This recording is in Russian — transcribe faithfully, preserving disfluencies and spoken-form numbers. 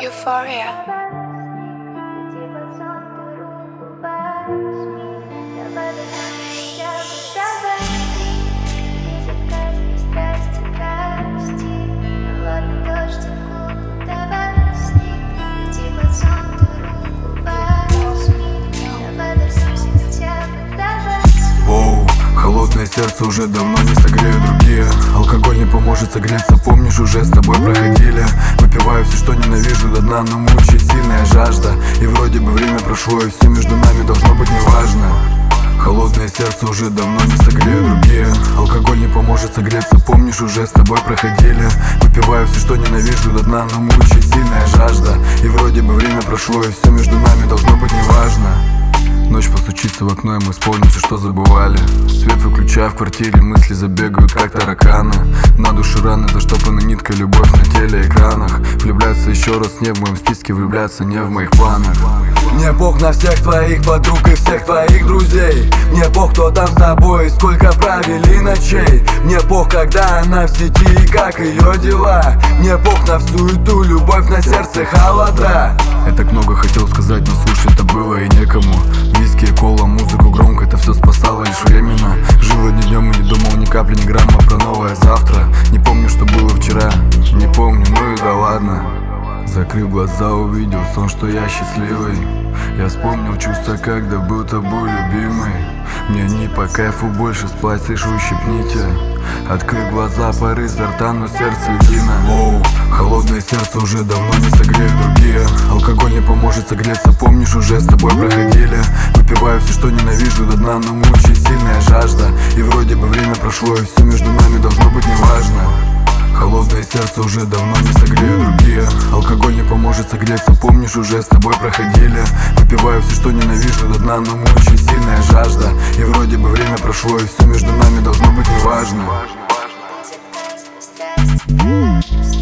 Euphoria. Воу, холодное сердце уже давно не согреют другие. Алкоголь не поможет согреться, помнишь, уже с тобой проходили. Выпиваю все, что ненавижу до дна, но мучает сильная жажда. И вроде бы время прошло, и все между нами должно быть неважно. Холодное сердце уже давно не согреют другие. Алкоголь не поможет согреться, помнишь, уже с тобой проходили. Выпиваю все, что ненавижу до дна, но мучает сильная жажда. И вроде бы время прошло, и все между нами должно быть неважно. Ночь постучится в окно, и мы вспомним все, что забывали. Свет выключаю в квартире, мысли забегают, как тараканы. На душе раны, заштопаны ниткой, любовь на телеэкранах. Влюбляться еще раз не в моем списке, влюбляться не в моих планах. Мне пох на всех твоих подруг и всех твоих друзей. Мне пох, кто там с тобой и сколько провели ночей. Мне пох, когда она в сети и как ее дела. Мне пох на всю эту любовь, на сердце холода. Я так много хотел сказать, но слушать-то было и некому. Виски и кола, музыку громко, это все спасало лишь временно. Жил одним днем и не думал ни капли, ни грамма про новое завтра. Не помню, что было вчера, не помню, ну и да ладно. Закрыв глаза, увидел сон, что я счастливый. Я вспомнил чувства, когда был тобой любимый. Мне не по кайфу больше спать, слышу, ущипните. Открыв глаза, пары изо рта, но сердце льдина. Воу, холодное сердце уже давно не согреют другие. Алкоголь не поможет согреться, помнишь, уже с тобой проходили. Выпиваю все, что ненавижу до дна, но мучает сильная жажда. И вроде бы время прошло, и все между нами должно быть неважно. Холодное сердце уже давно не согреют другие. Алкоголь не поможет согреться, помнишь, уже с тобой проходили. Выпиваю все, что ненавижу до дна, но мучает сильная жажда. И вроде бы время прошло, и все между нами должно быть неважно.